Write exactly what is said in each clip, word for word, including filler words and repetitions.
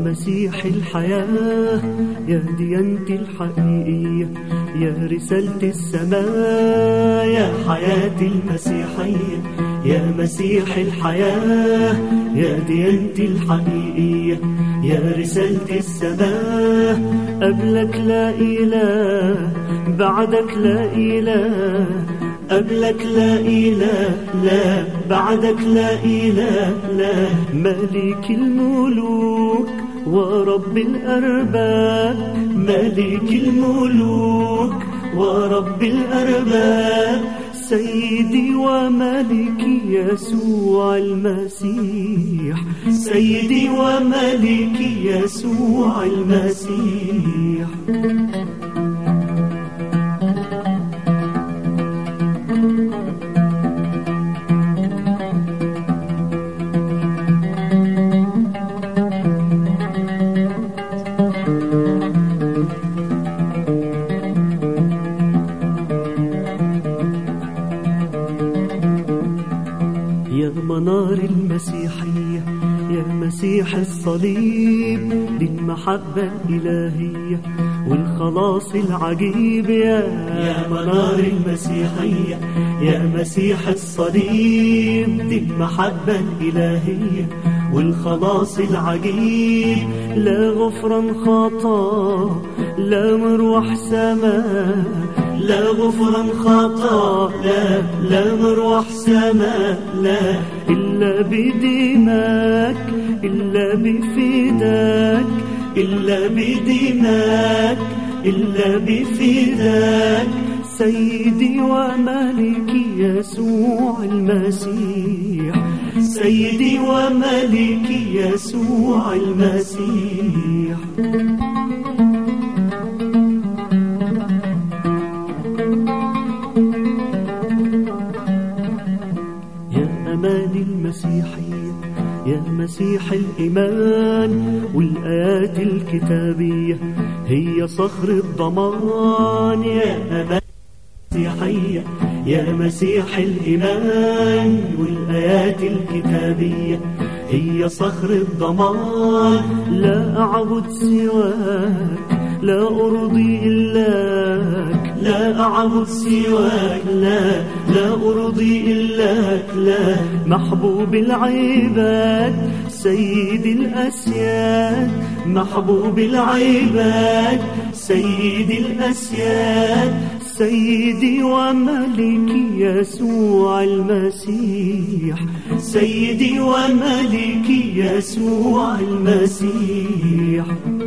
مسيح الحياة، يا ديانتي الحقيقية، يا رسالة السماء، يا حياتي المسيحية، يا مسيح الحياة، يا ديانتي الحقيقية، يا رسالة السماء. قبلك لا إله، بعدك لا إله، قبلك لا إله، لا بعدك لا إله، لا ملك الملوك ورب الأرباب، ملك الملوك ورب الأرباب، سيدي وملكي يسوع المسيح، سيدي وملكي يسوع المسيح. يا منار المسيحية، يا مسيح الصليب، دي المحبة الإلهية والخلاص العجيب. يا يا منار المسيحية، يا مسيح الصليب، دي المحبة الإلهية والخلاص العجيب. لا غفران خطا، لا مروح سماء، لا غفران خطا، لا لا مروح سماء، لا إلا بدماك، إلا بفداك، إلا بدماك، إلا بفداك، سيدي وملكي يسوع المسيح، سيدي وملكي يسوع المسيح. أمان المسيحية، يا مسيح الإيمان والآيات الكتابية، هي صخر الضمان. يا أمان المسيحية، يا مسيح الإيمان والآيات الكتابية، هي صخر الضمان. لا أعبد سواك، لا أرضي إلاك، لا أعبد سواك، لا لا أرضي إلاك، لا محبوب العباد، سيد الأسياد، محبوب العباد، سيد الأسياد، سيدي وملكي يسوع المسيح، سيدي وملكي يسوع المسيح.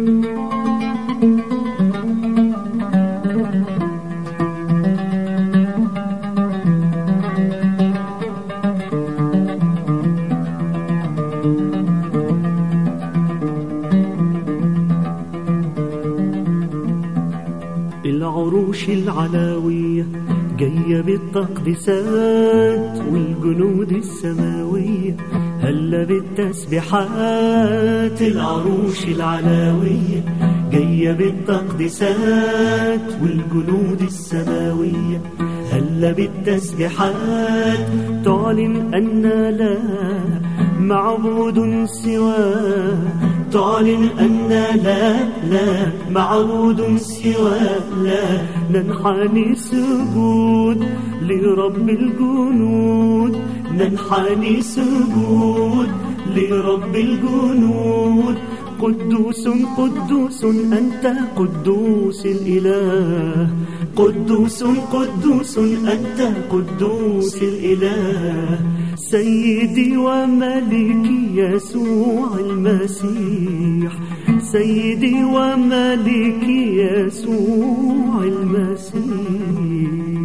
العروش العلوية جاية بالتقديسات والجنود السماوية هلا بالتسبيحات. العروش العلوية جاية بالتقديسات والجنود السماوية هلا بالتسبيحات، تعلن أن لا معبود سواه، تعلن أن لا لا معبود سواه، لا ننحني سجود لرب الجنود، ننحني سجود لرب الجنود. قدوس قدوس أنت قدوس الإله، قدوس قدوس أنت قدوس الإله، سيدي وملكي يسوع المسيح، سيدي وملكي يسوع المسيح.